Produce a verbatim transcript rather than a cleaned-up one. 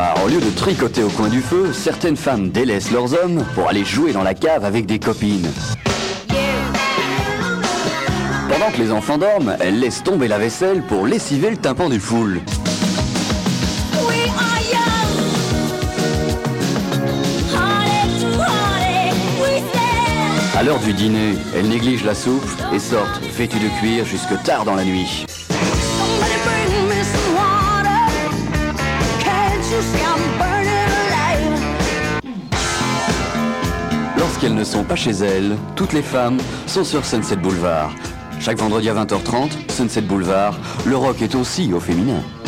soir, au lieu de tricoter au coin du feu, certaines femmes délaissent leurs hommes pour aller jouer dans la cave avec des copines. Pendant que les enfants dorment, elles laissent tomber la vaisselle pour lessiver le tympan du foule. À l'heure du dîner, elles négligent la soupe et sortent, vêtues de cuir, jusque tard dans la nuit. Lorsqu'elles ne sont pas chez elles, toutes les femmes sont sur Sunset Boulevard. Chaque vendredi à vingt heures trente, Sunset Boulevard, le rock est aussi au féminin.